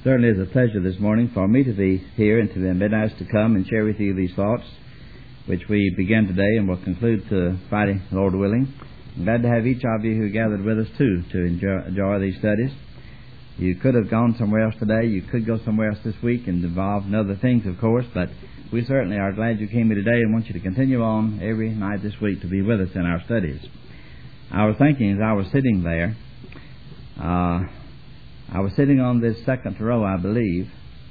certainly is a pleasure this morning for me to be here and to the midnights to come and share with you these thoughts, which we begin today and will conclude to Friday, Lord willing. I'm glad to have each of you who gathered with us, too, to enjoy these studies. You could have gone somewhere else today. You could go somewhere else this week and involved in other things, of course, but we certainly are glad you came here today and want you to continue on every night this week to be with us in our studies. I was thinking as I was sitting there, I was sitting on this second row, I believe,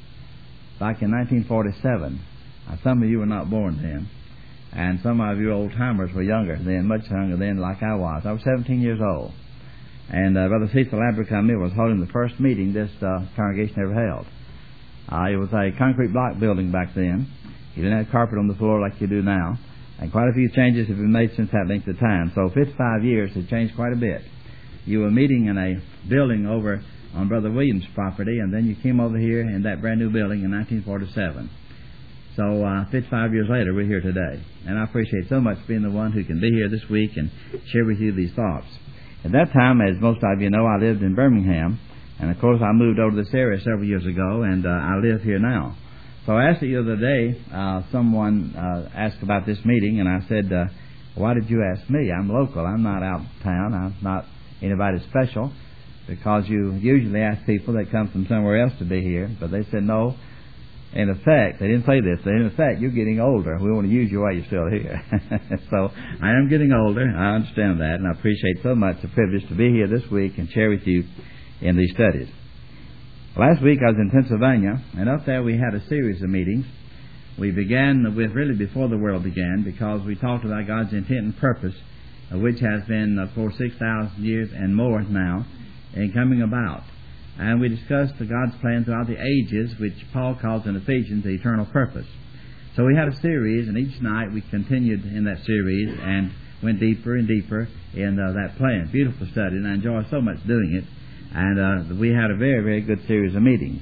back in 1947. Some of you were not born then, and some of you old-timers were younger then, much younger then, like I was. I was 17 years old, and Brother Cecil Abercrombie was holding the first meeting this congregation ever held. It was a concrete block building back then. You didn't have carpet on the floor like you do now, and quite a few changes have been made since that length of time. So 55 years has changed quite a bit. You were meeting in a building over on Brother Williams' property, and then you came over here in that brand new building in 1947. So 55 years later, we're here today. And I appreciate so much being the one who can be here this week and share with you these thoughts. At that time, as most of you know, I lived in Birmingham, and of course I moved over to this area several years ago, and I live here now. So I asked the other day, someone asked about this meeting, and I said, why did you ask me? I'm local. I'm not out of town. I'm not anybody special, because you usually ask people that come from somewhere else to be here. But they said, no, in effect, they didn't say this, but in effect, you're getting older. We want to use you while you're still here. So I am getting older. I understand that, and I appreciate so much the privilege to be here this week and share with you in these studies. Last week I was in Pennsylvania, and up there we had a series of meetings. We began with really before the world began, because we talked about God's intent and purpose, which has been for 6,000 years and more now, and coming about. And we discussed God's plan throughout the ages, which Paul calls in Ephesians the eternal purpose. So we had a series, and each night we continued in that series and went deeper and deeper in that plan. Beautiful study, and I enjoy so much doing it. And we had a very, very good series of meetings.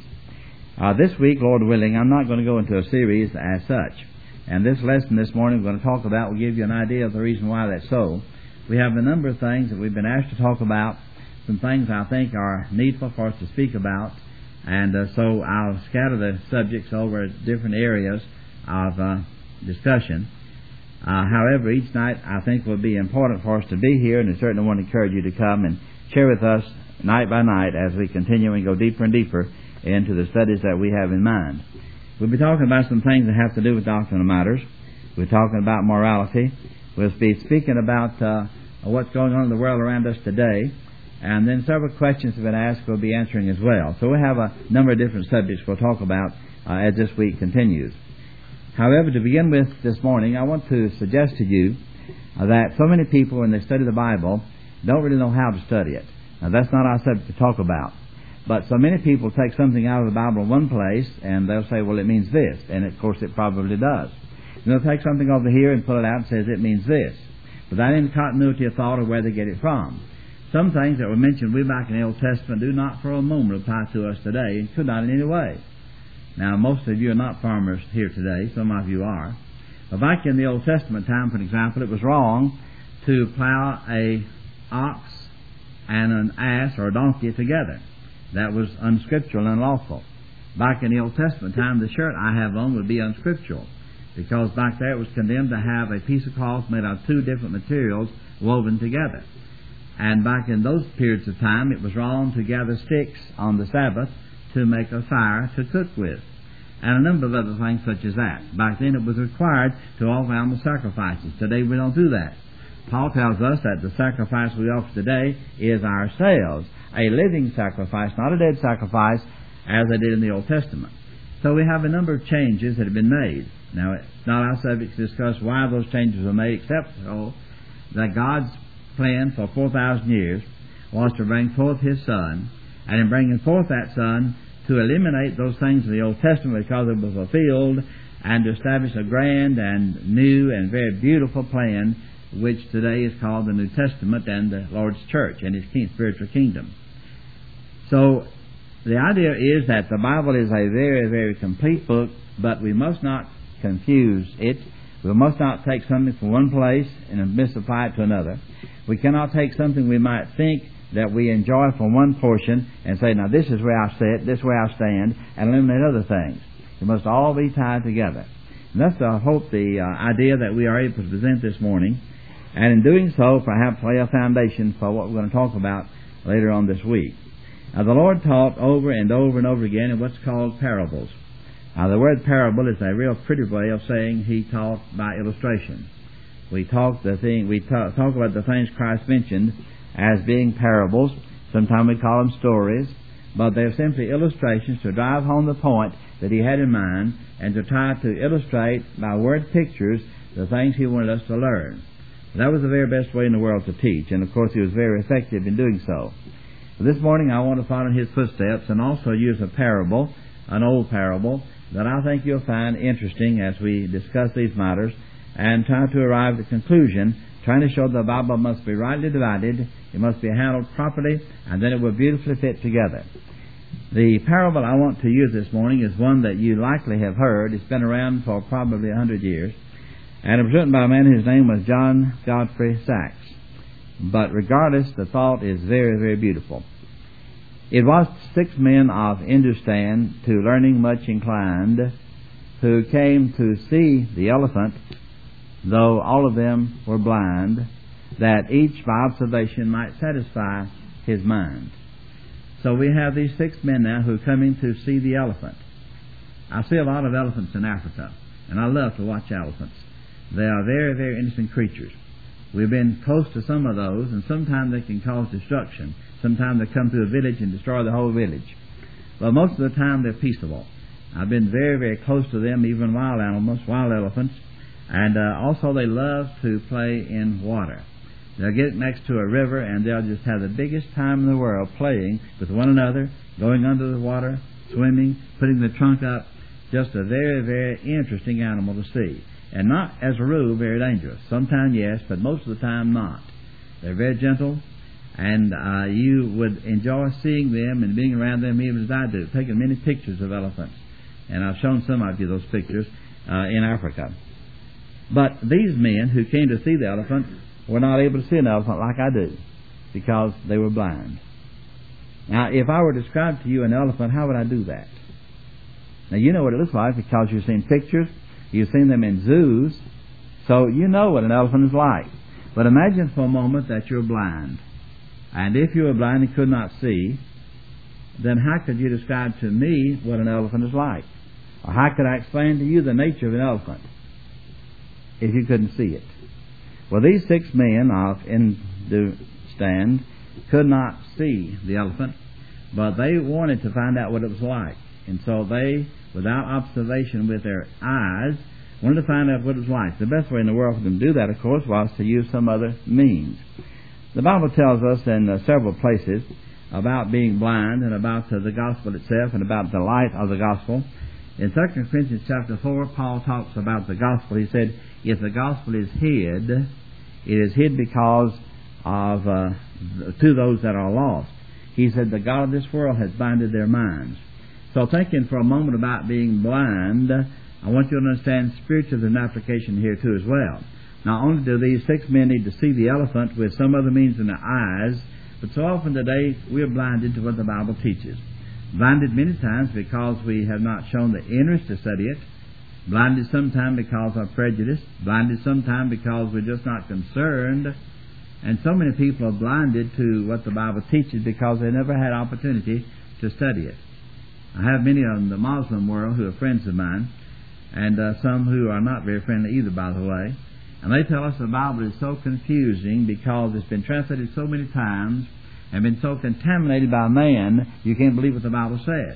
This week, Lord willing, I'm not going to go into a series as such. And this lesson this morning we're going to talk about will give you an idea of the reason why that's so. We have a number of things that we've been asked to talk about, some things I think are needful for us to speak about, and so I'll scatter the subjects over different areas of discussion. However, each night I think will be important for us to be here, and I certainly want to encourage you to come and share with us night by night as we continue and go deeper and deeper into the studies that we have in mind. We'll be talking about some things that have to do with doctrinal matters. We're talking about morality. We'll be speaking about what's going on in the world around us today. And then several questions have been asked we'll be answering as well. So we have a number of different subjects we'll talk about as this week continues. However, to begin with this morning, I want to suggest to you that so many people, when they study the Bible, don't really know how to study it. Now, that's not our subject to talk about. But so many people take something out of the Bible in one place, and they'll say, well, it means this. And, of course, it probably does. And they'll take something over here and pull it out and says it means this. Without any continuity of thought of where they get it from. Some things that were mentioned way back in the Old Testament do not for a moment apply to us today, and could not in any way. Now, most of you are not farmers here today. Some of you are. But back in the Old Testament time, for example, it was wrong to plow a ox and an ass or a donkey together. That was unscriptural and unlawful. Back in the Old Testament time, the shirt I have on would be unscriptural, because back there it was condemned to have a piece of cloth made out of two different materials woven together. And back in those periods of time, it was wrong to gather sticks on the Sabbath to make a fire to cook with. And a number of other things such as that. Back then it was required to offer animal sacrifices. Today we don't do that. Paul tells us that the sacrifice we offer today is ourselves, a living sacrifice, not a dead sacrifice, as they did in the Old Testament. So we have a number of changes that have been made. Now, it's not our subject to discuss why those changes were made, except so that God's plan for 4,000 years was to bring forth His Son, and in bringing forth that Son, to eliminate those things in the Old Testament because it was fulfilled, and to establish a grand and new and very beautiful plan, which today is called the New Testament and the Lord's Church and His spiritual kingdom. So the idea is that the Bible is a very, very complete book, but we must not confuse it. We must not take something from one place and misapply it to another. We cannot take something we might think that we enjoy from one portion and say, now this is where I sit, this is where I stand, and eliminate other things. It must all be tied together. And that's, I hope, the idea that we are able to present this morning. And in doing so, perhaps lay a foundation for what we're going to talk about later on this week. Now, the Lord taught over and over and over again in what's called parables. Now, the word parable is a real pretty way of saying He taught by illustration. We talk about the things Christ mentioned as being parables. Sometimes we call them stories, but they're simply illustrations to drive home the point that He had in mind and to try to illustrate by word pictures the things He wanted us to learn. That was the very best way in the world to teach, and of course He was very effective in doing so. This morning I want to follow in His footsteps and also use a parable, an old parable, that I think you'll find interesting as we discuss these matters and try to arrive at the conclusion, trying to show the Bible must be rightly divided, it must be handled properly, and then it will beautifully fit together. The parable I want to use this morning is one that you likely have heard. It's been around for probably 100 years. And it was written by a man whose name was John Godfrey Sachs. But regardless, the thought is very, very beautiful. It was 6 men of Hindustan, to learning much inclined, who came to see the elephant, though all of them were blind, that each by observation might satisfy his mind. So we have these 6 men now who are coming to see the elephant. I see a lot of elephants in Africa, and I love to watch elephants. They are very, very interesting creatures. We've been close to some of those, and sometimes they can cause destruction. Sometimes they come to a village and destroy the whole village. But most of the time they're peaceable. I've been very, very close to them, even wild animals, wild elephants. And also they love to play in water. They'll get next to a river and they'll just have the biggest time in the world playing with one another, going under the water, swimming, putting the trunk up. Just a very, very interesting animal to see. And not, as a rule, very dangerous. Sometimes, yes, but most of the time, not. They're very gentle, and you would enjoy seeing them and being around them even as I do, taking many pictures of elephants. And I've shown some of you those pictures in Africa. But these men who came to see the elephant were not able to see an elephant like I do, because they were blind. Now, if I were to describe to you an elephant, how would I do that? Now, you know what it looks like because you've seen pictures. You've seen them in zoos, so you know what an elephant is like. But imagine for a moment that you're blind. And if you were blind and could not see, then how could you describe to me what an elephant is like? Or how could I explain to you the nature of an elephant if you couldn't see it? Well, these 6 men of Hindustan could not see the elephant, but they wanted to find out what it was like. And so they, without observation with their eyes, wanted to find out what it was like. The best way in the world for them to do that, of course, was to use some other means. The Bible tells us in several places about being blind and about the gospel itself and about the light of the gospel. In 2 Corinthians chapter 4, Paul talks about the gospel. He said, if the gospel is hid, it is hid because of to those that are lost. He said, the God of this world has blinded their minds. So thinking for a moment about being blind, I want you to understand spiritual is an application here too as well. Not only do these 6 men need to see the elephant with some other means than their eyes, but so often today we are blinded to what the Bible teaches. Blinded many times because we have not shown the interest to study it. Blinded sometimes because of prejudice. Blinded sometimes because we're just not concerned. And so many people are blinded to what the Bible teaches because they never had opportunity to study it. I have many in the Muslim world who are friends of mine, and some who are not very friendly either, by the way. And they tell us the Bible is so confusing because it's been translated so many times and been so contaminated by man, you can't believe what the Bible says.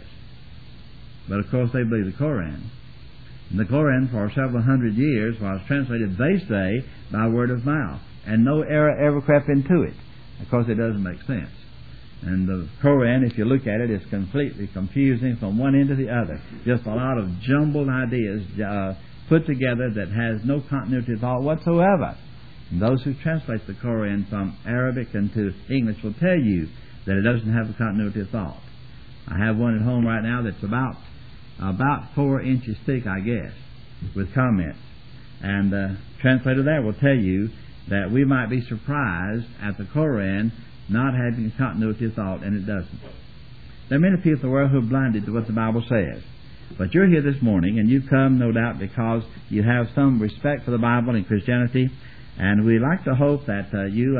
But of course they believe the Koran. And the Koran for several hundred years was translated, they say, by word of mouth. And no error ever crept into it. Of course it doesn't make sense. And the Koran, if you look at it, is completely confusing from one end to the other. Just a lot of jumbled ideas put together that has no continuity of thought whatsoever. And those who translate the Koran from Arabic into English will tell you that it doesn't have a continuity of thought. I have one at home right now that's about 4 inches thick, I guess, with comments. And the translator there will tell you that we might be surprised at the Koran not having a continuity of thought, and it doesn't. There are many people in the world who are blinded to what the Bible says. But you're here this morning, and you've come, no doubt, because you have some respect for the Bible and Christianity, and we like to hope that you,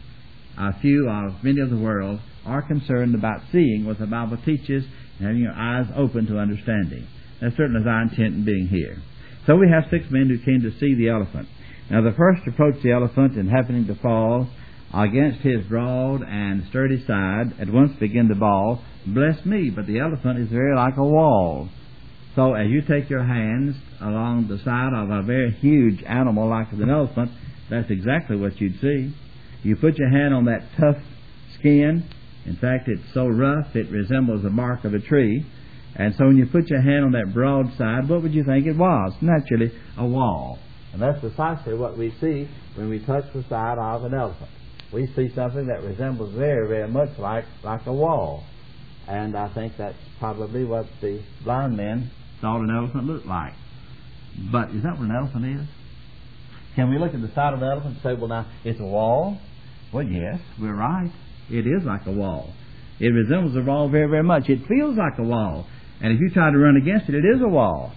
many of the world, are concerned about seeing what the Bible teaches and having your eyes open to understanding. That certainly is our intent in being here. So we have 6 men who came to see the elephant. Now the first approached the elephant and happening to fall against his broad and sturdy side, at once began to bawl, "Bless me, but the elephant is very like a wall." So as you take your hands along the side of a very huge animal like an elephant, that's exactly what you'd see. You put your hand on that tough skin. In fact, it's so rough it resembles the bark of a tree. And so when you put your hand on that broad side, what would you think it was? Naturally, a wall. And that's precisely what we see when we touch the side of an elephant. We see something that resembles very, very much like a wall. And I think that's probably what the blind men thought an elephant looked like. But is that what an elephant is? Can we look at the side of an elephant and say, well, now, it's a wall? Well, yes, we're right. It is like a wall. It resembles a wall very, very much. It feels like a wall. And if you try to run against it, it is a wall.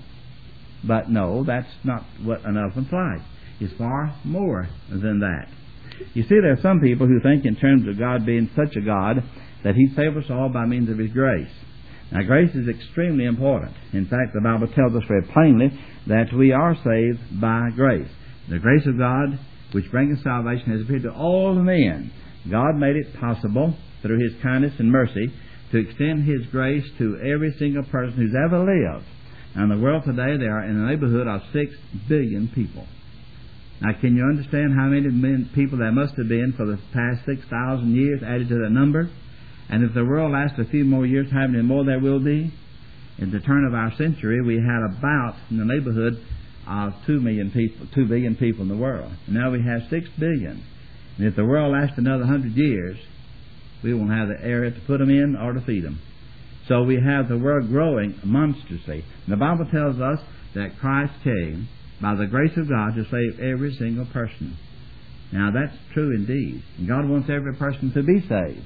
But no, that's not what an elephant's like. It's far more than that. You see, there are some people who think in terms of God being such a God that He saves us all by means of His grace. Now, grace is extremely important. In fact, the Bible tells us very plainly that we are saved by grace. The grace of God, which brings salvation, has appeared to all men. God made it possible, through His kindness and mercy, to extend His grace to every single person who's ever lived. Now, in the world today, there are in the neighborhood of 6 billion people. Now, can you understand how many people there must have been for the past 6,000 years added to that number? And if the world lasts a few more years, how many more there will be? In the turn of our century, we had about in the neighborhood of 2 billion people in the world. And now we have 6 billion. And if the world lasts another 100 years, we won't have the area to put them in or to feed them. So we have the world growing monstrously. And the Bible tells us that Christ came by the grace of God to save every single person. Now that's true indeed. And God wants every person to be saved.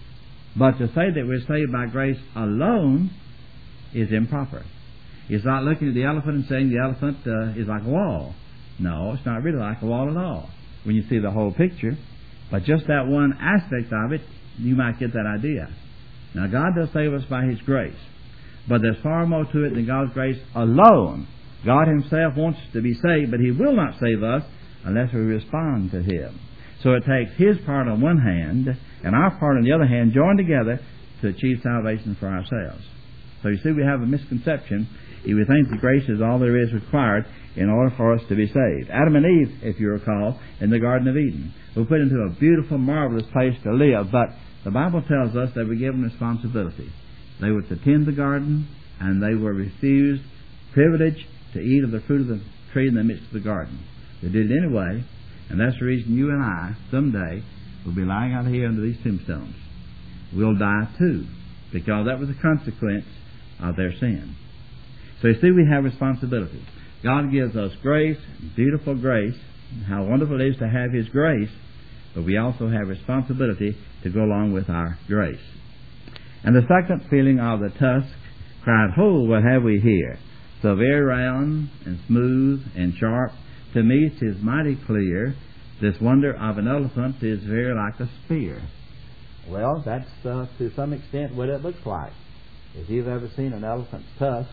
But to say that we're saved by grace alone is improper. It's not looking at the elephant and saying the elephant is like a wall. No, it's not really like a wall at all when you see the whole picture. But just that one aspect of it, you might get that idea. Now, God does save us by His grace. But there's far more to it than God's grace alone. God Himself wants us to be saved, but He will not save us unless we respond to Him. So it takes His part on one hand and our part on the other hand joined together to achieve salvation for ourselves. So you see, we have a misconception if we think that grace is all there is required in order for us to be saved. Adam and Eve, if you recall, in the Garden of Eden, were put into a beautiful, marvelous place to live, but the Bible tells us they were given responsibility. They were to tend the garden, and they were refused privilege to eat of the fruit of the tree in the midst of the garden. They did it anyway, and that's the reason you and I, someday, will be lying out here under these tombstones. We'll die too, because that was a consequence of their sin. So you see, we have responsibility. God gives us grace, beautiful grace. How wonderful it is to have His grace, but we also have responsibility to go along with our grace. And the second feeling of the tusk cried, "Ho, what have we here? So very round and smooth and sharp. To me, 'tis mighty clear. This wonder of an elephant is very like a spear." Well, that's to some extent what it looks like. If you've ever seen an elephant's tusk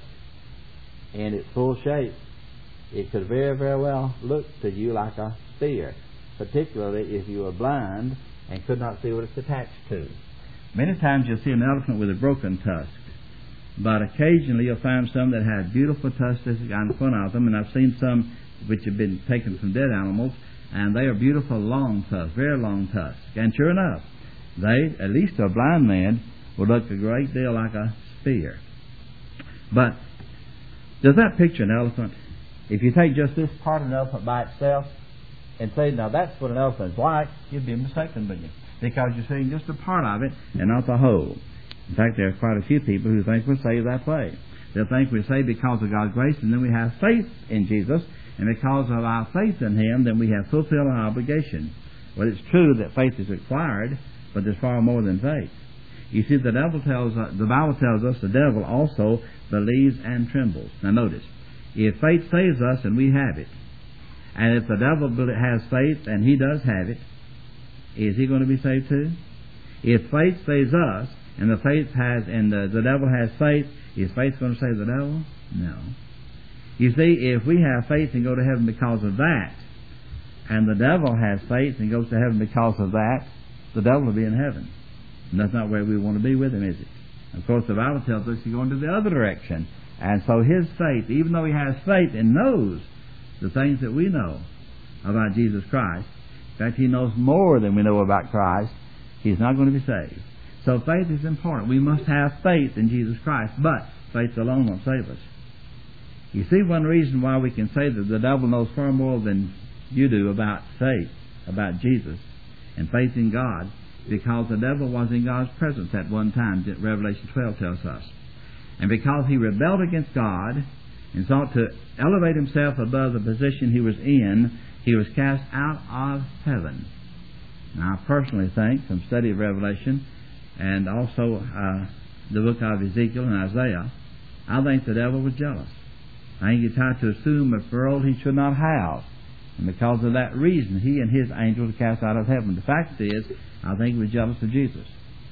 in its full shape, it could very, very well look to you like a spear, particularly if you were blind and could not see what it's attached to. Many times you'll see an elephant with a broken tusk, but occasionally you'll find some that have beautiful tusks on front of them, and I've seen some which have been taken from dead animals, and they are beautiful long tusks, very long tusks. And sure enough, they, at least to a blind man, will look a great deal like a spear. But does that picture an elephant? If you take just this part of an elephant by itself and say, now that's what an elephant is like, you'd be mistaken, wouldn't you? Because you're seeing just a part of it and not the whole. In fact, there are quite a few people who think we're saved that way. They'll think we're saved because of God's grace, and then we have faith in Jesus, and because of our faith in Him, then we have fulfilled our obligation. Well, it's true that faith is required, but there's far more than faith. You see, the Bible tells us the devil also believes and trembles. Now notice, if faith saves us and we have it, and if the devil has faith and he does have it, is he going to be saved too? If faith saves us and the devil has faith, is faith going to save the devil? No. You see, if we have faith and go to heaven because of that, and the devil has faith and goes to heaven because of that, the devil will be in heaven. And that's not where we want to be with him, is it? Of course, the Bible tells us he's going to the other direction. And so his faith, even though he has faith and knows the things that we know about Jesus Christ, in fact, he knows more than we know about Christ, he's not going to be saved. So faith is important. We must have faith in Jesus Christ, but faith alone won't save us. You see, one reason why we can say that the devil knows far more than you do about faith, about Jesus, and faith in God, because the devil was in God's presence at one time, Revelation 12 tells us. And because he rebelled against God and sought to elevate himself above the position he was in, he was cast out of heaven. Now, I personally think, from study of Revelation and also the book of Ezekiel and Isaiah, I think the devil was jealous. I think he tried to assume a world he should not have. And because of that reason, he and his angels were cast out of heaven. The fact is, I think he was jealous of Jesus.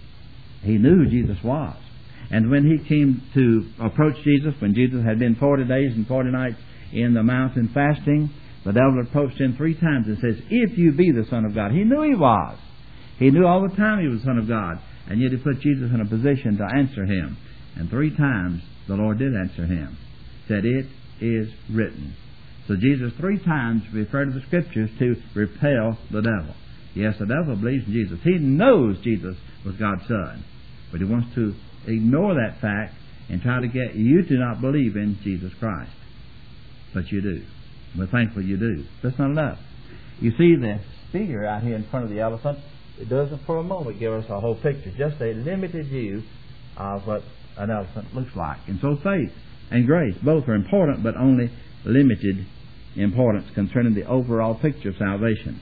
He knew who Jesus was. And when he came to approach Jesus, when Jesus had been 40 days and 40 nights in the mountain fasting, the devil approached him 3 times and says, "If you be the Son of God." He knew he was. He knew all the time he was the Son of God. And yet he put Jesus in a position to answer him. And 3 times the Lord did answer him. Said, "It is written." So Jesus 3 times referred to the Scriptures to repel the devil. Yes, the devil believes in Jesus. He knows Jesus was God's Son. But he wants to ignore that fact and try to get you to not believe in Jesus Christ. But you do. We're thankful you do. That's not enough. You see the figure out here in front of the elephant, it doesn't for a moment give us a whole picture, just a limited view of what an elephant looks like. And so faith and grace, both are important, but only limited importance concerning the overall picture of salvation.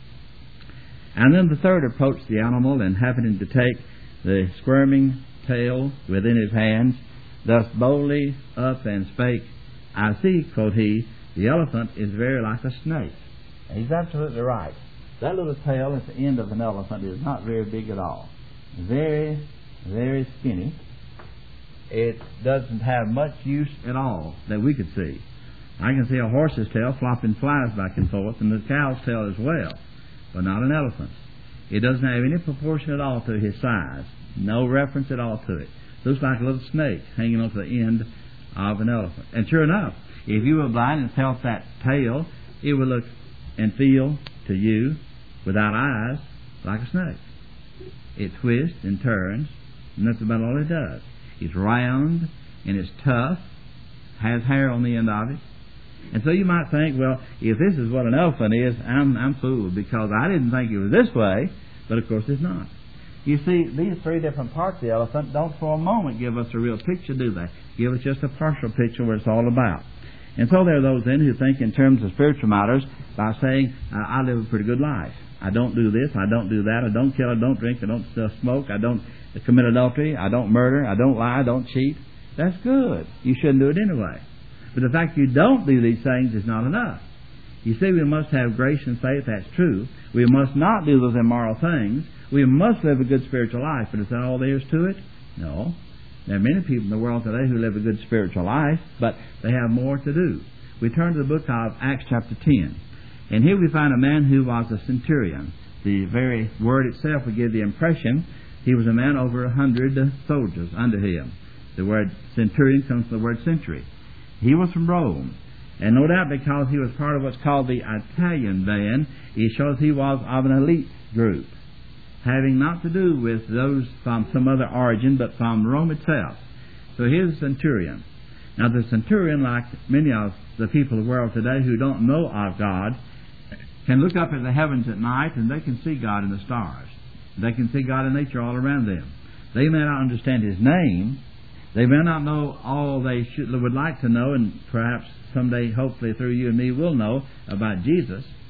And then the third approached the animal, and happening to take the squirming tail within his hands, thus boldly up and spake, "I see," quoth he, "the elephant is very like a snake." And he's absolutely right. That little tail at the end of an elephant is not very big at all. Very, very skinny. It doesn't have much use at all that we could see. I can see a horse's tail flopping flies back and forth, and the cow's tail as well, but not an elephant's. It doesn't have any proportion at all to his size. No reference at all to it. Looks like a little snake hanging off the end of an elephant. And sure enough, if you were blind and felt that tail, it would look and feel to you, without eyes, like a snake. It twists and turns, and that's about all it does. It's round, and it's tough, has hair on the end of it. And so you might think, well, if this is what an elephant is, I'm fooled, because I didn't think it was this way, but of course it's not. You see, these 3 different parts of the elephant don't for a moment give us a real picture, do they? Give us just a partial picture of what it's all about. And so there are those then who think in terms of spiritual matters by saying, I live a pretty good life. I don't do this, I don't do that, I don't kill, I don't drink, I don't smoke, I don't commit adultery, I don't murder, I don't lie, I don't cheat. That's good. You shouldn't do it anyway. But the fact you don't do these things is not enough. You see, we must have grace and faith, that's true. We must not do those immoral things. We must live a good spiritual life. But is that all there is to it? No. There are many people in the world today who live a good spiritual life, but they have more to do. We turn to the book of Acts chapter 10. And here we find a man who was a centurion. The very word itself would give the impression he was a man over 100 soldiers under him. The word centurion comes from the word century. He was from Rome. And no doubt because he was part of what's called the Italian band, it shows he was of an elite group, having not to do with those from some other origin, but from Rome itself. So here's a centurion. Now the centurion, like many of the people of the world today who don't know of God, can look up at the heavens at night and they can see God in the stars. They can see God in nature all around them. They may not understand His name. They may not know all they would like to know, and perhaps someday, hopefully through you and me, will know about Jesus.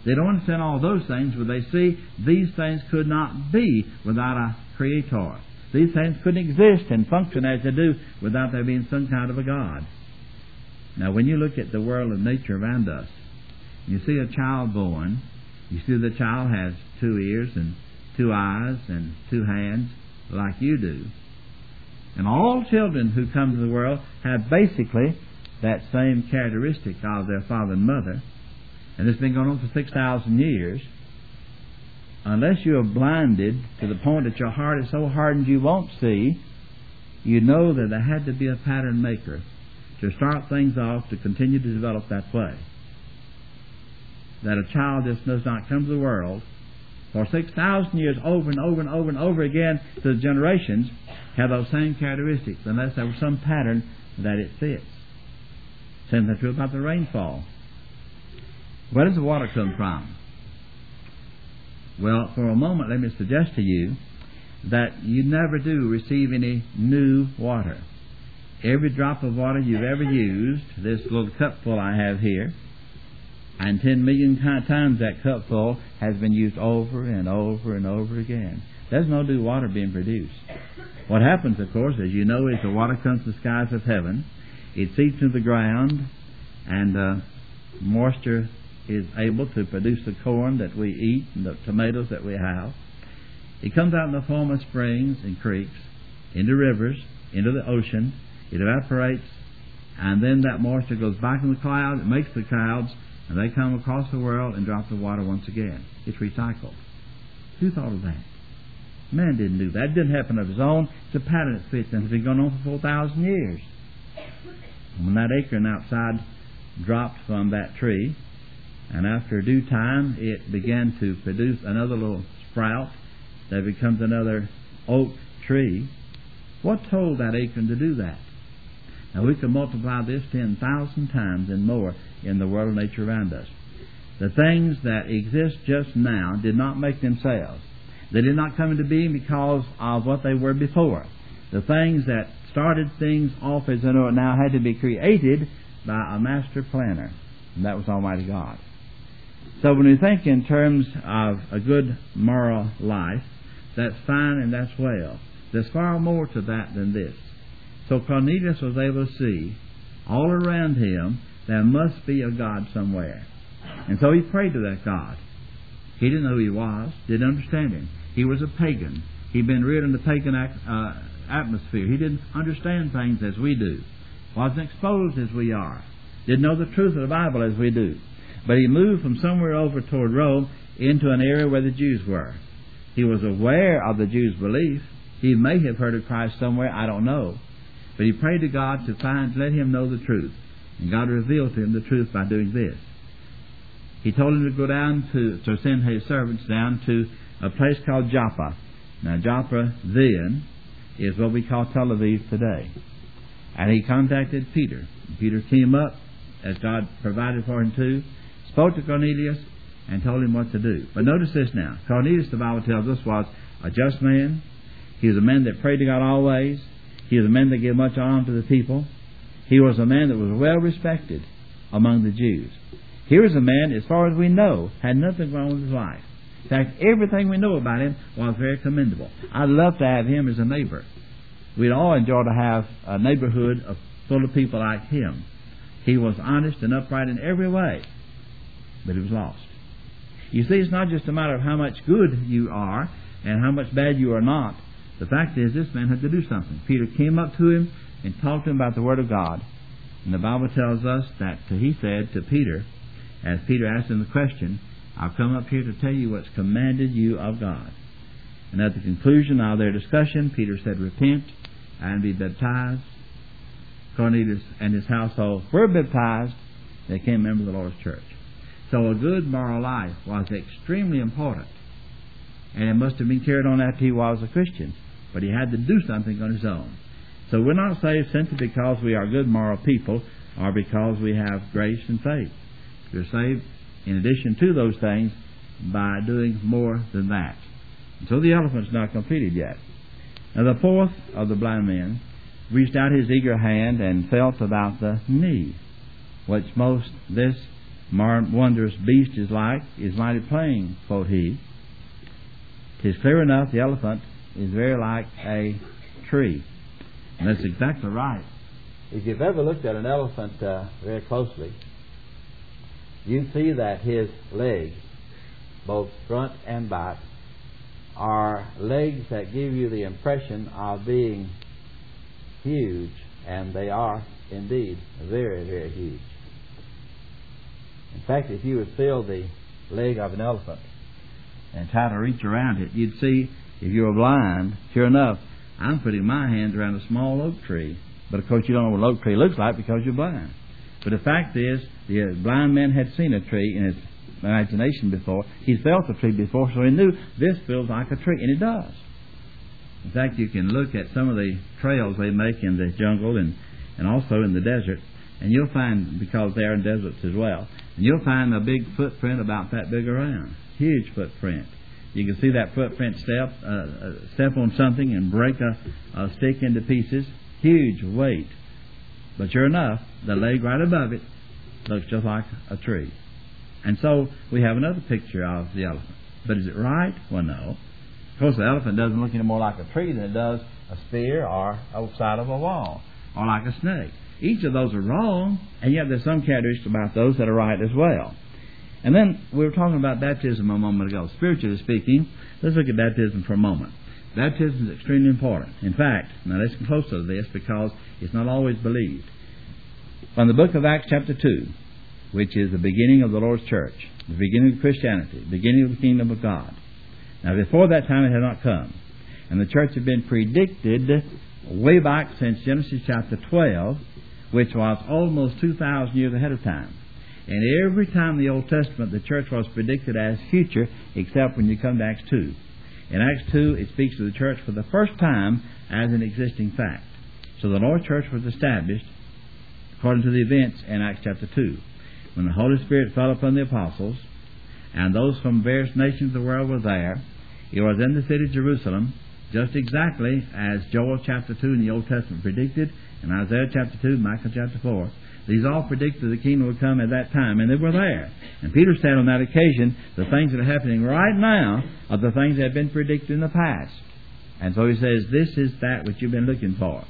They don't understand all those things, but they see these things could not be without a Creator. These things couldn't exist and function as they do without there being some kind of a God. Now, when you look at the world of nature around us, you see a child born, you see the child has 2 ears and 2 eyes and 2 hands like you do. And all children who come to the world have basically that same characteristic of their father and mother. And it's been going on for 6,000 years. Unless you are blinded to the point that your heart is so hardened you won't see, you know that there had to be a pattern maker to start things off to continue to develop that way. That a child just does not come to the world for 6,000 years over and over and over and over again to the generations have those same characteristics unless there was some pattern that it fits. Same thing true about the rainfall. Where does the water come from? Well, for a moment, let me suggest to you that you never do receive any new water. Every drop of water you've ever used, this little cupful I have here, and 10 million times that cupful has been used over and over and over again. There's no new water being produced. What happens, of course, as you know, is the water comes to the skies of heaven. It seeps into the ground, and moisture is able to produce the corn that we eat and the tomatoes that we have. It comes out in the form of springs and creeks, into rivers, into the ocean. It evaporates, and then that moisture goes back in the clouds. It makes the clouds, and they come across the world and drop the water once again. It's recycled. Who thought of that? Man didn't do that. It didn't happen of his own. It's a pattern that fits, and it's been going on for 4,000 years. When that acorn outside dropped from that tree, and after due time it began to produce another little sprout that becomes another oak tree, what told that acorn to do that? Now we can multiply this 10,000 times and more in the world of nature around us. The things that exist just now did not make themselves. They did not come into being because of what they were before. The things that started things off as they know it now had to be created by a master planner, and that was Almighty God. So when we think in terms of a good moral life, that's fine and that's well. There's far more to that than this. So Cornelius was able to see all around him there must be a God somewhere. And so he prayed to that God. He didn't know who he was, didn't understand him. He was a pagan. He'd been reared in the pagan atmosphere. He didn't understand things as we do. Wasn't exposed as we are. Didn't know the truth of the Bible as we do. But he moved from somewhere over toward Rome into an area where the Jews were. He was aware of the Jews' belief. He may have heard of Christ somewhere, I don't know. But he prayed to God to let him know the truth. And God revealed to him the truth by doing this. He told him to go down to send his servants down to a place called Joppa. Now Joppa then is what we call Tel Aviv today. And he contacted Peter. Peter came up, as God provided for him to, spoke to Cornelius, and told him what to do. But notice this now. Cornelius, the Bible tells us, was a just man. He was a man that prayed to God always. He was a man that gave much honor to the people. He was a man that was well respected among the Jews. Here is a man, as far as we know, had nothing wrong with his life. In fact, everything we know about him was very commendable. I'd love to have him as a neighbor. We'd all enjoy to have a neighborhood full of people like him. He was honest and upright in every way, but he was lost. You see, it's not just a matter of how much good you are and how much bad you are not. The fact is, this man had to do something. Peter came up to him and talked to him about the Word of God. And the Bible tells us that he said to Peter, as Peter asked him the question, I've come up here to tell you what's commanded you of God. And at the conclusion of their discussion, Peter said, repent and be baptized. Cornelius and his household were baptized. They became members of the Lord's church. So a good moral life was extremely important. And it must have been carried on after he was a Christian. But he had to do something on his own. So we're not saved simply because we are good moral people or because we have grace and faith. We're saved in addition to those things by doing more than that. And so the elephant's not completed yet. Now the fourth of the blind men reached out his eager hand and felt about the knee, which this wondrous beast is mighty plain, quote he. 'Tis clear enough the elephant is very like a tree. And that's exactly right. If you've ever looked at an elephant very closely, you see that his legs, both front and back, are legs that give you the impression of being huge, and they are indeed very, very huge. In fact, if you would feel the leg of an elephant and try to reach around it, you'd see, if you were blind, sure enough, I'm putting my hands around a small oak tree. But of course you don't know what an oak tree looks like because you're blind. But the fact is, the blind man had seen a tree in his imagination before. He'd felt the tree before, so he knew this feels like a tree, and it does. In fact, you can look at some of the trails they make in the jungle and also in the desert, and you'll find, because they're in deserts as well, and you'll find a big footprint about that big around. Huge footprint. You can see that footprint step on something and break a stick into pieces. Huge weight. But sure enough, the leg right above it looks just like a tree. And so we have another picture of the elephant. But is it right? Well, no. Of course, the elephant doesn't look any more like a tree than it does a spear or outside of a wall, or like a snake. Each of those are wrong, and yet there's some characteristics about those that are right as well. And then we were talking about baptism a moment ago. Spiritually speaking, let's look at baptism for a moment. Baptism is extremely important. In fact, now listen close to this because it's not always believed. From the book of Acts chapter 2, which is the beginning of the Lord's church, the beginning of Christianity, the beginning of the kingdom of God. Now before that time it had not come. And the church had been predicted way back since Genesis chapter 12, which was almost 2,000 years ahead of time. And every time in the Old Testament the church was predicted as future, except when you come to Acts 2. In Acts 2, it speaks of the church for the first time as an existing fact. So the Lord's church was established according to the events in Acts chapter 2. When the Holy Spirit fell upon the apostles, and those from various nations of the world were there, it was in the city of Jerusalem, just exactly as Joel chapter 2 in the Old Testament predicted, and Isaiah chapter 2, Micah chapter 4. These all predicted the kingdom would come at that time, and they were there. And Peter said on that occasion, the things that are happening right now are the things that have been predicted in the past. And so he says, this is that which you've been looking for.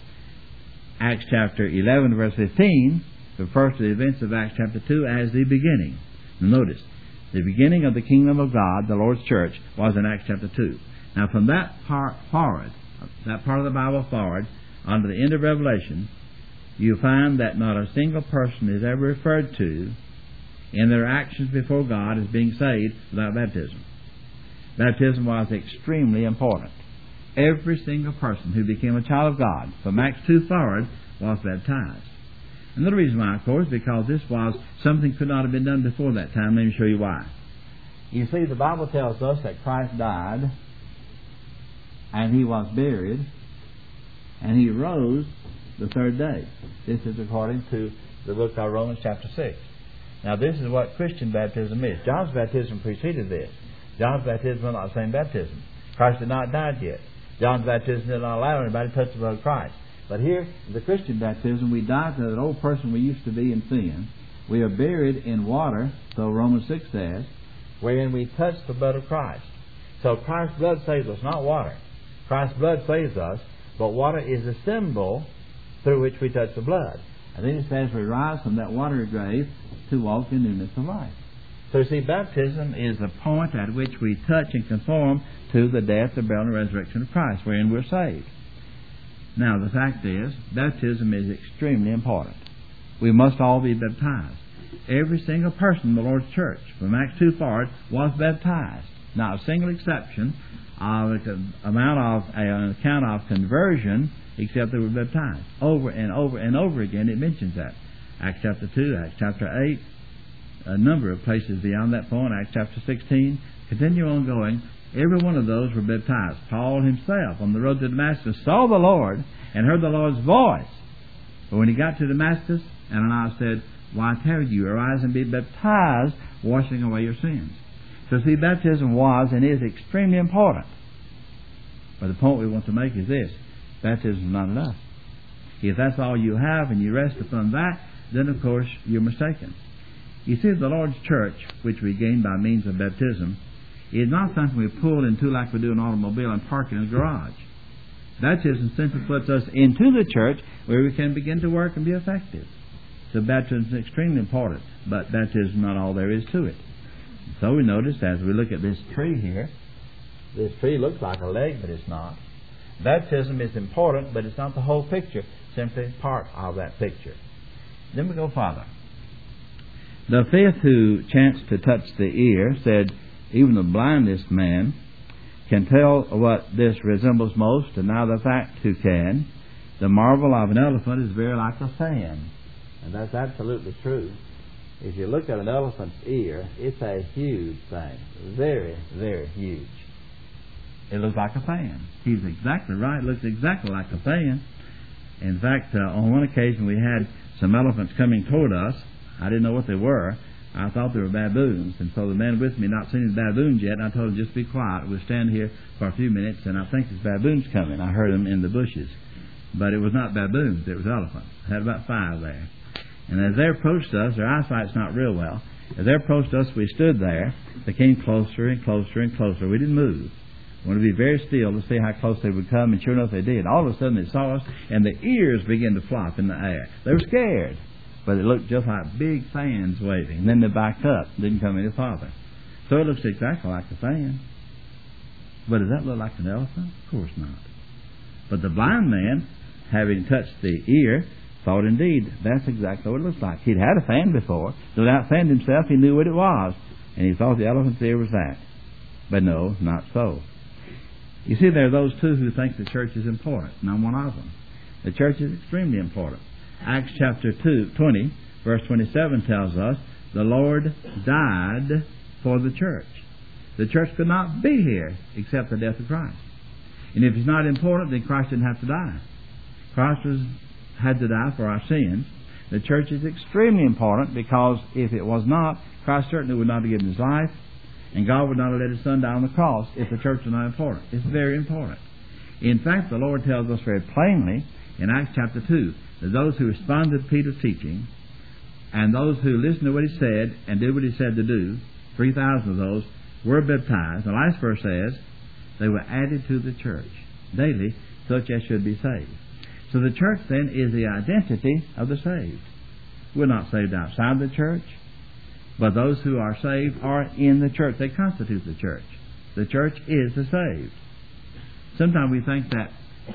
Acts chapter 11, verse 15, refers to the events of Acts chapter 2 as the beginning. Now notice, the beginning of the kingdom of God, the Lord's church, was in Acts chapter 2. Now from that part forward, that part of the Bible forward, unto the end of Revelation, you find that not a single person is ever referred to in their actions before God as being saved without baptism. Baptism was extremely important. Every single person who became a child of God from Acts 2 forward was baptized. And the reason why, of course, because this was something could not have been done before that time. Let me show you why. You see, the Bible tells us that Christ died, and He was buried, and He rose the third day. This is according to the book of Romans chapter 6. Now this is what Christian baptism is. John's baptism preceded this. John's baptism was not the same baptism. Christ had not died yet. John's baptism did not allow anybody to touch the blood of Christ. But here, the Christian baptism, we died to that old person we used to be in sin. We are buried in water, so Romans 6 says, wherein we touch the blood of Christ. So Christ's blood saves us, not water. Christ's blood saves us, but water is a symbol through which we touch the blood. And then it says we rise from that watery grave to walk in newness of life. So you see, baptism is the point at which we touch and conform to the death, the burial, and resurrection of Christ, wherein we're saved. Now, the fact is, baptism is extremely important. We must all be baptized. Every single person in the Lord's church, from Acts 2 forward, was baptized. Not a single exception of an account of conversion, except they were baptized. Over and over and over again it mentions that. Acts chapter 2, Acts chapter 8, a number of places beyond that point, Acts chapter 16, continue on going. Every one of those were baptized. Paul himself, on the road to Damascus, saw the Lord and heard the Lord's voice. But when he got to Damascus, Ananias said, why tarry you? Arise and be baptized, washing away your sins. So see, baptism was and is extremely important. But the point we want to make is this. Baptism is not enough. If that's all you have and you rest upon that, then of course you're mistaken. You see, the Lord's church, which we gain by means of baptism, is not something we pull into like we do an automobile and park in a garage. Baptism simply puts us into the church where we can begin to work and be effective. So baptism is extremely important, but baptism is not all there is to it. So we notice as we look at this tree here, this tree looks like a leg, but it's not. Baptism is important, but it's not the whole picture, simply part of that picture. Then we go farther. The fifth who chanced to touch the ear said, even the blindest man can tell what this resembles most, and now the fact who can. The marvel of an elephant is very like a fan. And that's absolutely true. If you look at an elephant's ear, it's a huge thing. Very, very huge. It looks like a fan. He's exactly right. It looks exactly like a fan. In fact, on one occasion we had some elephants coming toward us. I didn't know what they were. I thought they were baboons. And so the man with me, not seen the baboons yet, and I told him just be quiet. We'll stand here for a few minutes, and I think there's baboons coming. I heard them in the bushes. But it was not baboons. It was elephants. I had about 5 there. And as they approached us, their eyesight's not real well. As they approached us, we stood there. They came closer and closer and closer. We didn't move. We wanted to be very still to see how close they would come, and sure enough they did. All of a sudden they saw us, and the ears began to flop in the air. They were scared, but it looked just like big fans waving. And then they backed up, didn't come any farther. So it looks exactly like a fan. But does that look like an elephant? Of course not. But the blind man, having touched the ear, thought indeed that's exactly what it looks like. He'd had a fan before. So without fanned himself, he knew what it was. And he thought the elephant's ear was that. But no, not so. You see, there are those two who think the church is important, and I'm one of them. The church is extremely important. Acts chapter 20, verse 27 tells us, the Lord died for the church. The church could not be here except the death of Christ. And if it's not important, then Christ didn't have to die. Christ had to die for our sins. The church is extremely important because if it was not, Christ certainly would not have given His life, and God would not have let His Son die on the cross if the church was not important. It's very important. In fact, the Lord tells us very plainly in Acts chapter 2 that those who responded to Peter's teaching and those who listened to what he said and did what he said to do, 3,000 of those, were baptized. The last verse says they were added to the church daily, such as should be saved. So the church then is the identity of the saved. We're not saved outside the church, but those who are saved are in the church. They constitute the church. The church is the saved. Sometimes we think that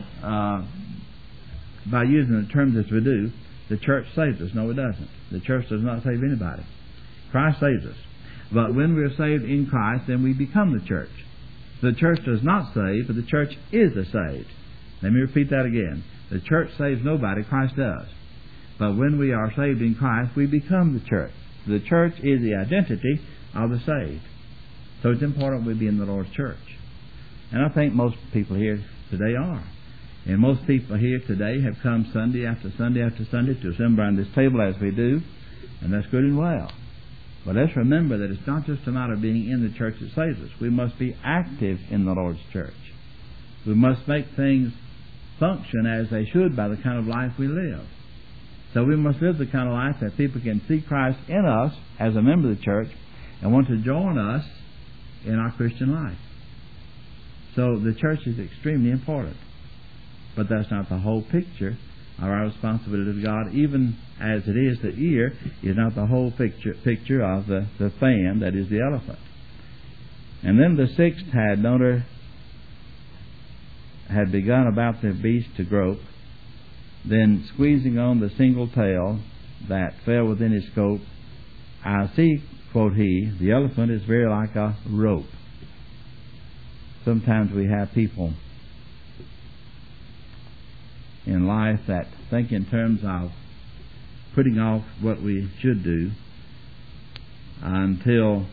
by using the terms as we do, the church saves us. No, it doesn't. The church does not save anybody. Christ saves us. But when we are saved in Christ, then we become the church. The church does not save, but the church is the saved. Let me repeat that again. The church saves nobody, Christ does. But when we are saved in Christ, we become the church. The church is the identity of the saved. So it's important we be in the Lord's church. And I think most people here today are. And most people here today have come Sunday after Sunday after Sunday to assemble around this table as we do, and that's good and well. But let's remember that it's not just a matter of being in the church that saves us. We must be active in the Lord's church. We must make things function as they should by the kind of life we live. So we must live the kind of life that people can see Christ in us as a member of the church and want to join us in our Christian life. So the church is extremely important. But that's not the whole picture of our responsibility to God, even as it is the ear is not the whole picture of the fan that is the elephant. And then the sixth had begun about the beast to grope, then squeezing on the single tail that fell within his scope, I see, quote he, the elephant is very like a rope. Sometimes we have people in life that think in terms of putting off what we should do until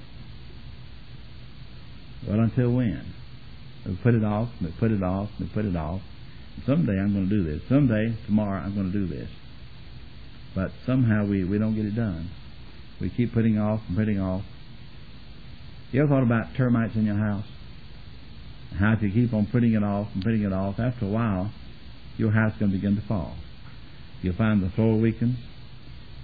when? We put it off, we put it off, we put it off. Someday I'm going to do this. Someday, tomorrow, I'm going to do this. But somehow we don't get it done. We keep putting off and putting off. You ever thought about termites in your house? How if you keep on putting it off and putting it off, after a while, your house is going to begin to fall. You'll find the floor weakens.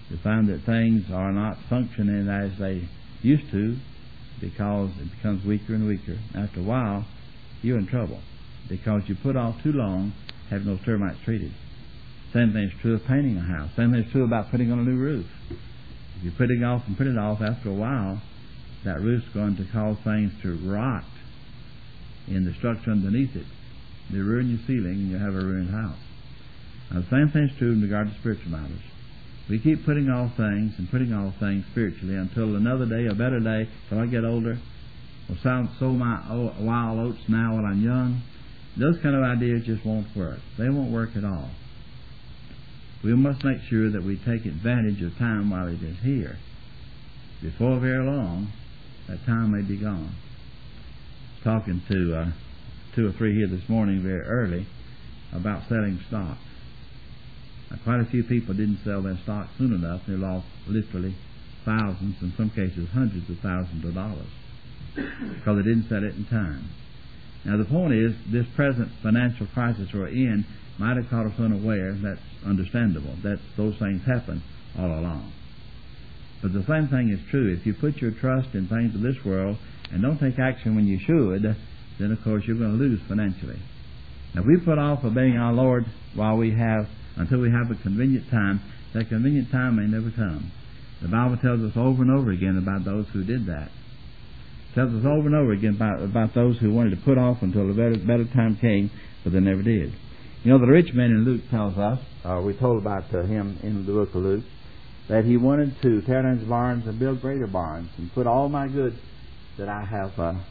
You find that things are not functioning as they used to because it becomes weaker and weaker. After a while, you're in trouble because you put off too long having those termites treated. Same thing is true of painting a house. Same thing is true about putting on a new roof. If you're putting off and putting it off, after a while, that roof's going to cause things to rot in the structure underneath it. They ruin your ceiling and you'll have a ruined house. Now, the same thing is true in regard to spiritual matters. We keep putting off things and putting off things spiritually until another day, a better day, till I get older. I'll sow my wild oats now while I'm young. Those kind of ideas just won't work. They won't work at all. We must make sure that we take advantage of time while it is here. Before very long, that time may be gone. Talking to 2 or 3 here this morning very early about selling stock. Now, quite a few people didn't sell their stock soon enough. They lost literally thousands, in some cases hundreds of thousands of dollars, because they didn't sell it in time. Now the point is, this present financial crisis we're in might have caught us unaware. That's understandable. Those things happen all along. But the same thing is true. If you put your trust in things of this world and don't take action when you should, then of course you're going to lose financially. Now, if we put off obeying our Lord until we have a convenient time, that convenient time may never come. The Bible tells us over and over again about those who did that. It tells us over and over again about those who wanted to put off until a better time came, but they never did. You know, the rich man in Luke tells us, we're told about him in the book of Luke, that he wanted to tear down his barns and build greater barns and put all my goods that I have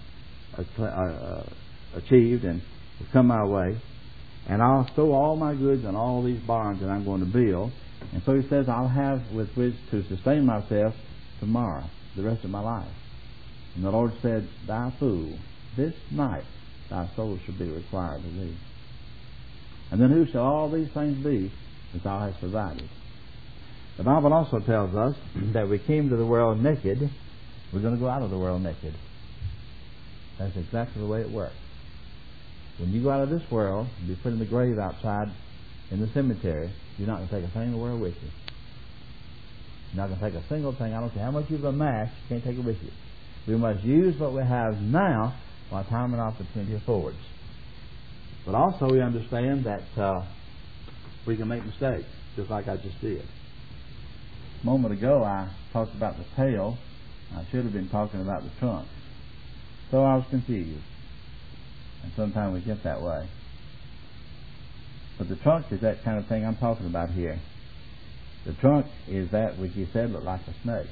achieved and have come my way, and I'll stow all my goods in all these barns that I'm going to build. And so he says, I'll have with which to sustain myself tomorrow, the rest of my life. And the Lord said, thou fool, this night thy soul shall be required of thee. And then who shall all these things be that thou hast provided? The Bible also tells us that we came to the world naked. We're going to go out of the world naked. That's exactly the way it works. When you go out of this world and be put in the grave outside in the cemetery, you're not going to take a thing in the world with you. You're not going to take a single thing. I don't care how much you've amassed, you can't take it with you. We must use what we have now while time and opportunity affords. But also we understand that we can make mistakes, just like I just did. A moment ago I talked about the tail. I should have been talking about the trunk. So I was confused. And sometimes we get that way. But the trunk is that kind of thing I'm talking about here. The trunk is that which you said looked like a snake.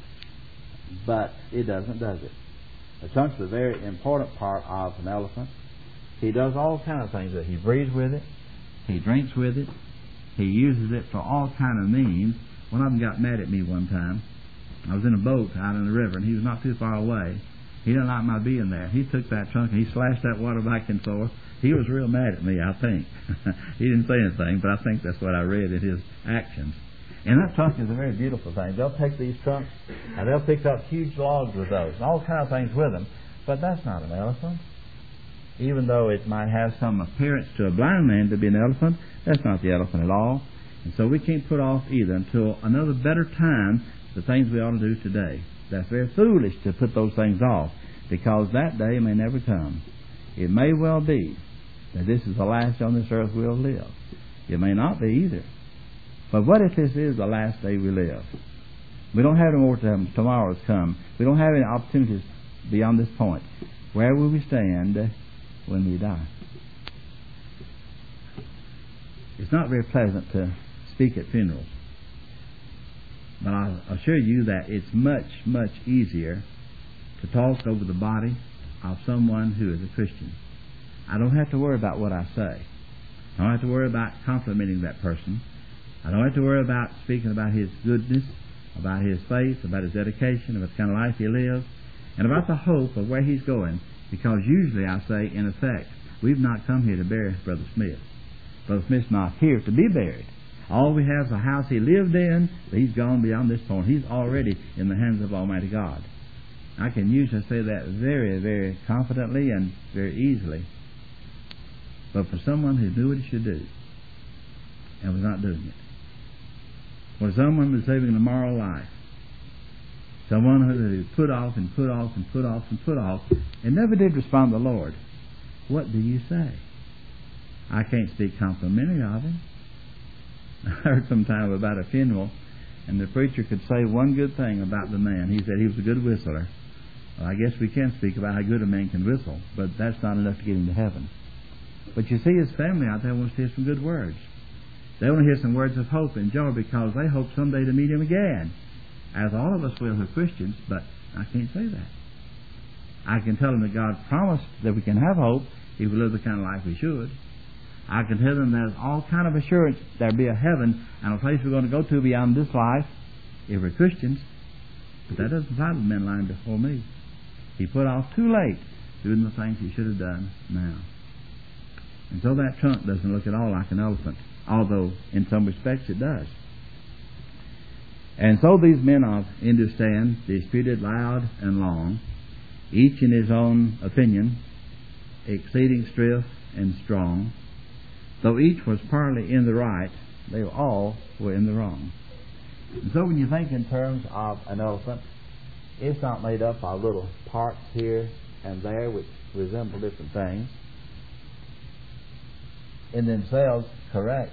But it doesn't, does it? The trunk's a very important part of an elephant. He does all kinds of things with it. He breathes with it. He drinks with it. He uses it for all kind of means. One of them got mad at me one time. I was in a boat out in the river, and he was not too far away. He didn't like my being there. He took that trunk and he slashed that water back and forth. He was real mad at me, I think. He didn't say anything, but I think that's what I read in his actions. And that trunk is a very beautiful thing. They'll take these trunks and they'll pick up huge logs with those, and all kinds of things with them. But that's not an elephant. Even though it might have some appearance to a blind man to be an elephant, that's not the elephant at all. And so we can't put off either until another better time the things we ought to do today. That's very foolish to put those things off, because that day may never come. It may well be that this is the last on this earth we'll live. It may not be either. But what if this is the last day we live? We don't have any more tomorrows come. We don't have any opportunities beyond this point. Where will we stand when we die? It's not very pleasant to speak at funerals. But I assure you that it's much, much easier to talk over the body of someone who is a Christian. I don't have to worry about what I say. I don't have to worry about complimenting that person. I don't have to worry about speaking about his goodness, about his faith, about his dedication, about the kind of life he lives, and about the hope of where he's going. Because usually I say, in effect, we've not come here to bury Brother Smith. Brother Smith's not here to be buried. All we have is a house he lived in, but he's gone beyond this point. He's already in the hands of Almighty God. I can usually say that very, very confidently and very easily. But for someone who knew what he should do and was not doing it, was someone was living an immoral life. Someone who put off and put off and put off and put off and never did respond to the Lord. What do you say? I can't speak complimentary of him. I heard sometime about a funeral, and the preacher could say one good thing about the man. He said he was a good whistler. Well, I guess we can speak about how good a man can whistle, but that's not enough to get him to heaven. But you see, his family out there wants to hear some good words. They want to hear some words of hope and joy because they hope someday to meet him again, as all of us will who are Christians, but I can't say that. I can tell them that God promised that we can have hope if we live the kind of life we should. I can tell them there's all kind of assurance there'll be a heaven and a place we're going to go to beyond this life if we're Christians. But that doesn't apply to the men lying before me. He put off too late doing the things he should have done now. And so that trunk doesn't look at all like an elephant, although in some respects it does. And so these men of Hindustan disputed loud and long, each in his own opinion, exceeding strict and strong. Though each was partly in the right, they all were in the wrong. And so when you think in terms of an elephant, it's not made up of little parts here and there which resemble different things. In themselves, correct.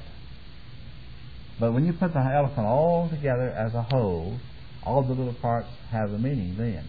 But when you put the elephant all together as a whole, all the little parts have a meaning then.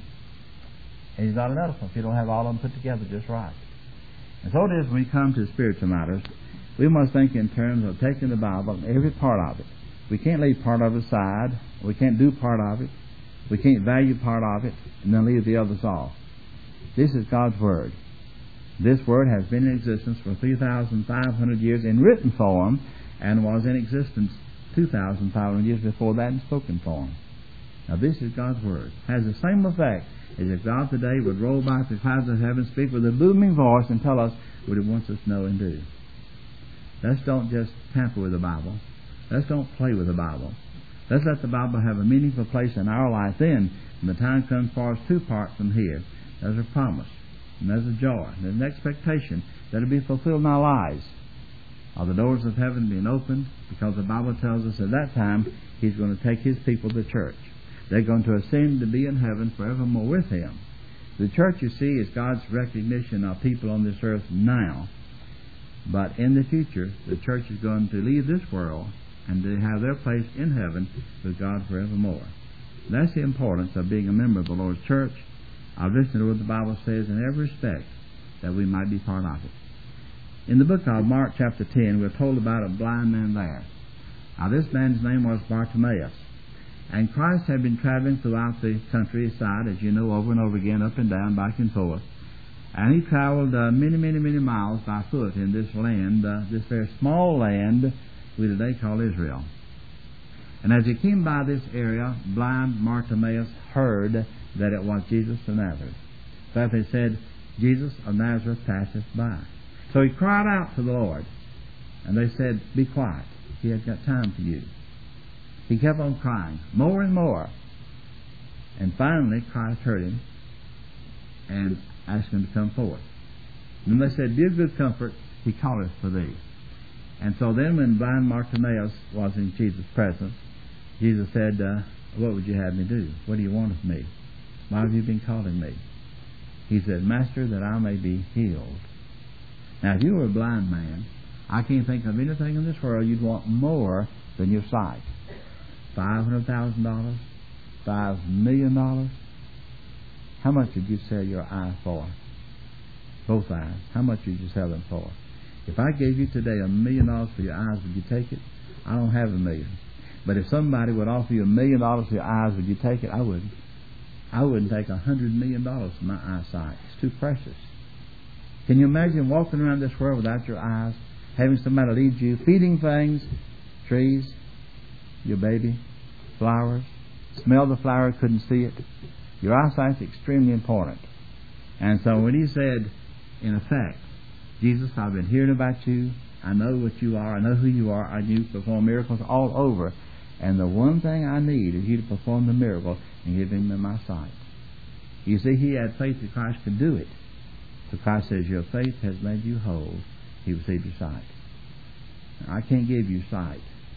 And he's not an elephant if you don't have all of them put together just right. And so it is when we come to spiritual matters, we must think in terms of taking the Bible and every part of it. We can't leave part of it aside. We can't do part of it. We can't value part of it and then leave the others off. This is God's Word. This Word has been in existence for 3,500 years in written form and was in existence 2,500 years before that in spoken form. Now this is God's Word. It has the same effect as if God today would roll back the clouds of heaven, speak with a booming voice and tell us what He wants us to know and do. Let's don't just tamper with the Bible. Let's don't play with the Bible. Let's let the Bible have a meaningful place in our life then. When the time comes for us to part from here, there's a promise, and there's a joy, and there's an expectation that it'll be fulfilled in our lives. Are the doors of heaven being opened? Because the Bible tells us at that time He's going to take His people to church. They're going to ascend to be in heaven forevermore with Him. The church, you see, is God's recognition of people on this earth now. But in the future, the church is going to leave this world and to have their place in heaven with God forevermore. That's the importance of being a member of the Lord's church. I've listened to what the Bible says in every respect that we might be part of it. In the book of Mark chapter 10, we're told about a blind man there. Now this man's name was Bartimaeus. And Christ had been traveling throughout the countryside, as you know, over and over again, up and down, back and forth. And he traveled many miles by foot in this land, this very small land we today call Israel. And as he came by this area, blind Bartimaeus heard that it was Jesus of Nazareth. In fact, they said, Jesus of Nazareth passeth by. So he cried out to the Lord. And they said, be quiet. He has got time for you. He kept on crying, more and more. And finally, Christ heard him and asked him to come forth. And they said, be of good comfort, He calleth for thee. And so then when blind Bartimaeus was in Jesus' presence, Jesus said, what would you have me do? What do you want of me? Why have you been calling me? He said, Master, that I may be healed. Now, if you were a blind man, I can't think of anything in this world you'd want more than your sight. $500,000? $5 million? How much did you sell your eye for? Both eyes. How much did you sell them for? If I gave you today $1 million for your eyes, would you take it? I don't have $1 million. But if somebody would offer you $1 million for your eyes, would you take it? I wouldn't. I wouldn't take $100 million for my eyesight. It's too precious. Can you imagine walking around this world without your eyes, having somebody lead you, feeding things, trees, your baby, flowers, smell the flower, couldn't see it? Your eyesight's extremely important. And so when he said, in effect, Jesus, I've been hearing about you. I know what you are. I know who you are. And you perform miracles all over. And the one thing I need is you to perform the miracle and give him my sight. You see, he had faith that Christ could do it. So Christ says, your faith has made you whole. He received your sight. Now, I can't give you sight.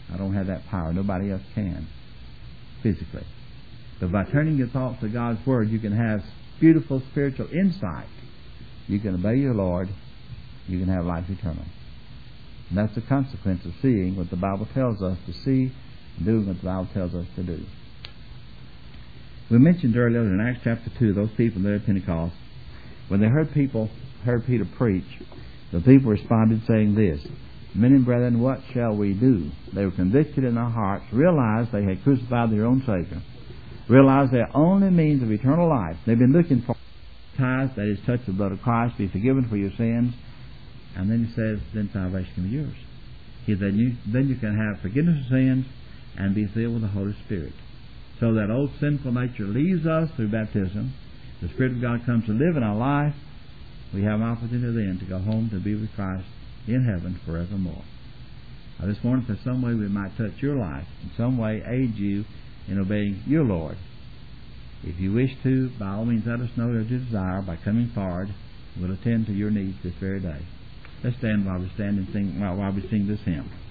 I don't have that power. Nobody else can, physically. But by turning your thoughts to God's Word, you can have beautiful spiritual insight. You can obey your Lord. You can have life eternal. And that's the consequence of seeing what the Bible tells us to see and doing what the Bible tells us to do. We mentioned earlier in Acts chapter 2, those people there at Pentecost, when they heard Peter preach, the people responded saying this, "Men and brethren, what shall we do?" They were convicted in their hearts, realized they had crucified their own Savior, realized their only means of eternal life. They've been looking for baptized, that is, touch the blood of Christ, be forgiven for your sins. And then he says, then salvation can be yours. Then you can have forgiveness of sins and be filled with the Holy Spirit. So that old sinful nature leaves us through baptism. The Spirit of God comes to live in our life. We have an opportunity then to go home to be with Christ in heaven forevermore. I just wonder if there's some way we might touch your life, in some way aid you in obeying your Lord. If you wish to, by all means let us know your desire by coming forward. We'll attend to your needs this very day. Let's stand while we sing this hymn.